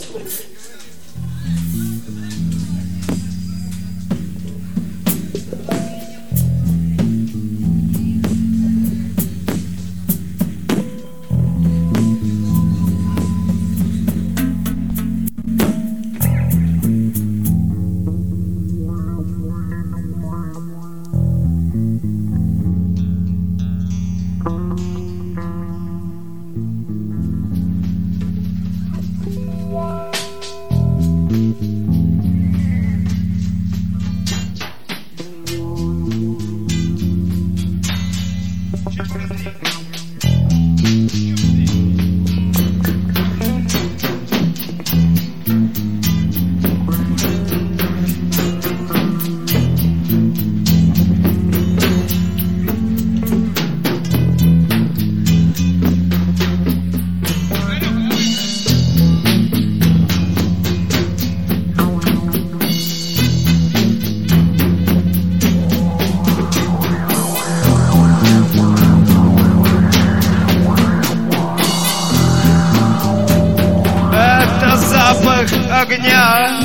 Огня,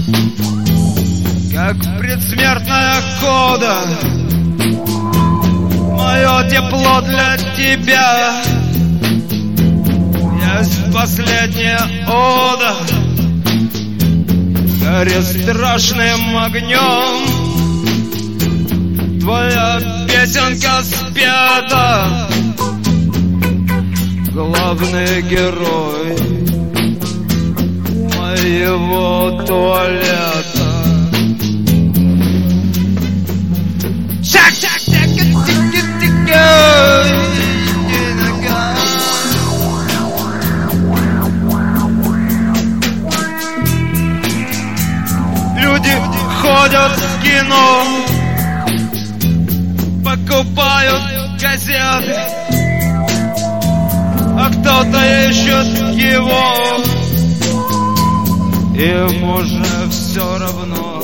как предсмертная кода, мое тепло для тебя есть последняя ода. Гори страшным огнем, твоя песенка спета, главный герой моего туалета. Люди ходят в кино, покупают газеты, а кто-то ищет его. Им уже все равно.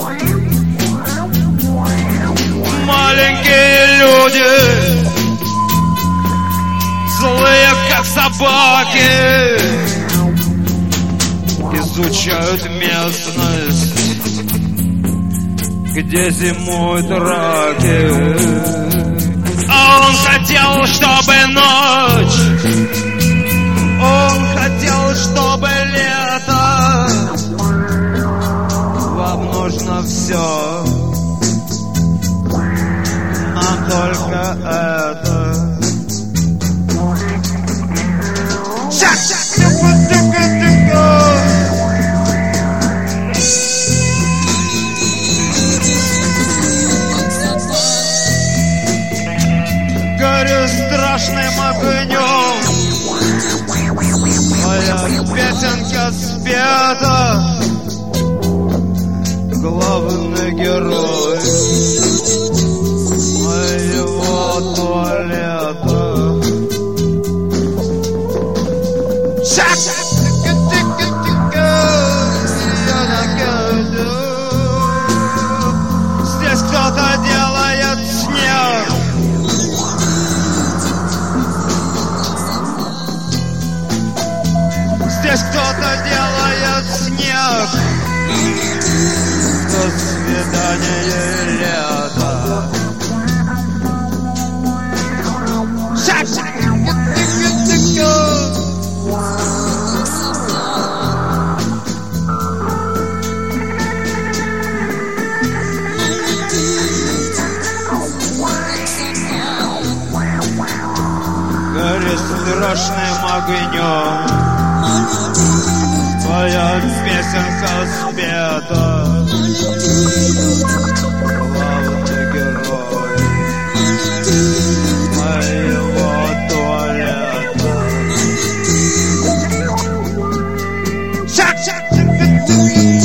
Маленькие люди, злые как собаки, изучают местность, где зимуют раки. Он хотел, чтобы ночь, он хотел, чтобы лето. Вам нужно все, нам только это. Горю страшным огнем, моя песенка спета, главный герой моего туалета. Здесь кто-то делает снег, здесь кто-то делает снег. До свидания, лето. Гори страшным огнем, твоя песенка спета, главный герой моего туалета.